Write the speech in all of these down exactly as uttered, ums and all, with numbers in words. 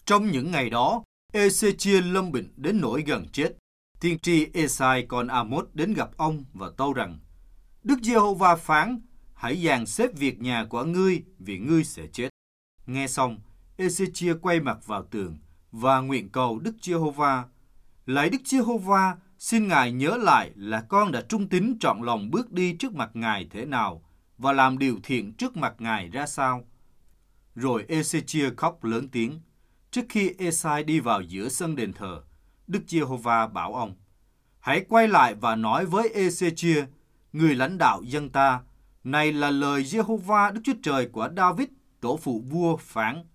Trong những ngày đó, Ê-xê-chia lâm bệnh đến nỗi gần chết. Tiên tri Ê-sai con A-mốt đến gặp ông và tâu rằng: Đức Giê-hô-va phán, hãy dàn xếp việc nhà của ngươi, vì ngươi sẽ chết. Nghe xong, Ê-xê-chia quay mặt vào tường và nguyện cầu Đức Giê-hô-va: Lạy Đức Giê-hô-va, xin Ngài nhớ lại là con đã trung tín trọn lòng bước đi trước mặt Ngài thế nào và làm điều thiện trước mặt Ngài ra sao. Rồi Ê-xê-chia khóc lớn tiếng. Trước khi Ê-sai đi vào giữa sân đền thờ, Đức Giê-hô-va bảo ông: Hãy quay lại và nói với Ê-xê-chia, người lãnh đạo dân ta, này là lời Giê-hô-va Đức Chúa Trời của David, tổ phụ vua phán: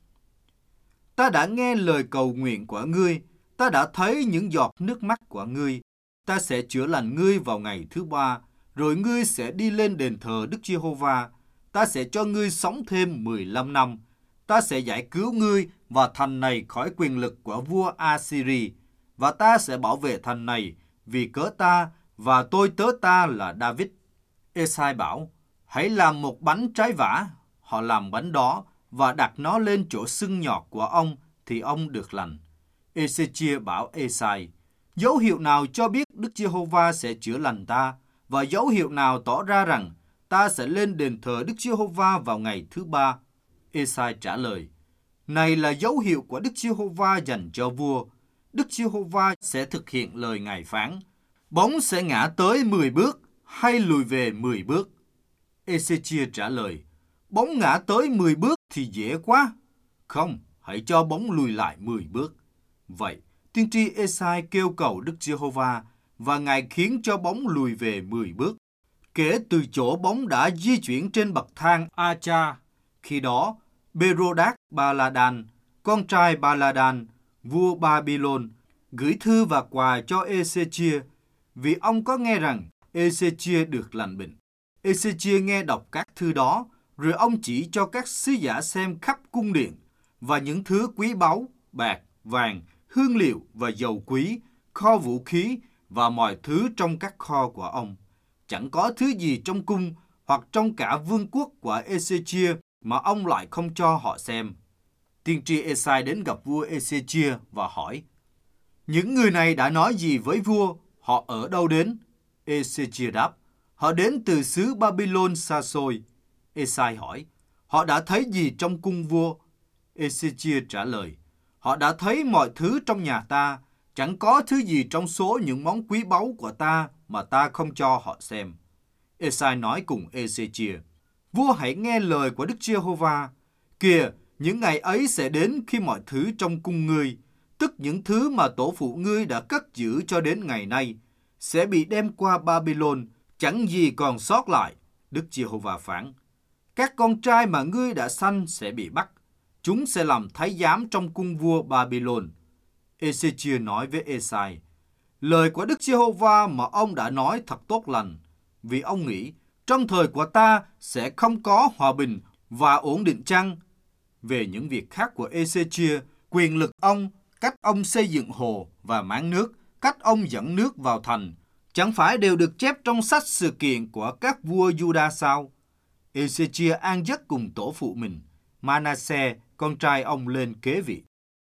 Ta đã nghe lời cầu nguyện của ngươi, ta đã thấy những giọt nước mắt của ngươi. Ta sẽ chữa lành ngươi vào ngày thứ ba, rồi ngươi sẽ đi lên đền thờ Đức Giê-hô-va. Ta sẽ cho ngươi sống thêm mười lăm năm. Ta sẽ giải cứu ngươi và thành này khỏi quyền lực của vua A-si-ri, và ta sẽ bảo vệ thành này vì cớ ta và tôi tớ ta là David. Ê-sai bảo: Hãy làm một bánh trái vả. Họ làm bánh đó và đặt nó lên chỗ sưng nhọt của ông, thì ông được lành. Ê-xê-chia bảo Ê-sai: Dấu hiệu nào cho biết Đức Giê-hô-va sẽ chữa lành ta, và dấu hiệu nào tỏ ra rằng ta sẽ lên đền thờ Đức Giê-hô-va vào ngày thứ ba? Ê-sai trả lời: Này là dấu hiệu của Đức Giê-hô-va dành cho vua. Đức Giê-hô-va sẽ thực hiện lời Ngài phán. Bóng sẽ ngã tới mười bước hay lùi về mười bước? Ê-xê-chia trả lời: Bóng ngã tới mười bước thì dễ quá. Không, hãy cho bóng lùi lại mười bước. Vậy, tiên tri Ê-sai kêu cầu Đức Giê-hô-va, và Ngài khiến cho bóng lùi về mười bước. Kể từ chỗ bóng đã di chuyển trên bậc thang A-cha, khi đó, Bê-rô-đát Ba-la-đan, con trai Ba-la-đan, vua Ba-bi-lôn, gửi thư và quà cho Ê-xê-chia, vì ông có nghe rằng Ê-xê-chia được lành bệnh. Ê-xê-chia nghe đọc các thư đó, rồi ông chỉ cho các sứ giả xem khắp cung điện, và những thứ quý báu, bạc, vàng, hương liệu và dầu quý, kho vũ khí và mọi thứ trong các kho của ông. Chẳng có thứ gì trong cung hoặc trong cả vương quốc của Ê-xê-chia mà ông lại không cho họ xem. Tiên tri Ê-sai đến gặp vua Ê-xê-chia và hỏi: Những người này đã nói gì với vua? Họ ở đâu đến? Ê-xê-chia đáp: Họ đến từ xứ Ba-bi-lôn xa xôi. Ê-sai hỏi: Họ đã thấy gì trong cung vua? Ê-xê-chia trả lời: Họ đã thấy mọi thứ trong nhà ta, chẳng có thứ gì trong số những món quý báu của ta mà ta không cho họ xem. Ê-sai nói cùng Ê-xê-chia: Vua hãy nghe lời của Đức Giê-hô-va. Kìa, những ngày ấy sẽ đến khi mọi thứ trong cung ngươi, tức những thứ mà tổ phụ ngươi đã cất giữ cho đến ngày nay, sẽ bị đem qua Ba-bi-lôn, chẳng gì còn sót lại. Đức Giê-hô-va phán: Các con trai mà ngươi đã sanh sẽ bị bắt. Chúng sẽ làm thái giám trong cung vua Ba-bi-lôn. Ê-xê-chia nói với Ê-sai: Lời của Đức Giê-hô-va mà ông đã nói thật tốt lành, vì ông nghĩ trong thời của ta sẽ không có hòa bình và ổn định chăng? Về những việc khác của Ê-xê-chia, quyền lực ông, cách ông xây dựng hồ và máng nước, cách ông dẫn nước vào thành, chẳng phải đều được chép trong sách sự kiện của các vua Giu-đa sao? Ê-xê-chia an giấc cùng tổ phụ mình, Ma-na-se, con trai ông lên kế vị.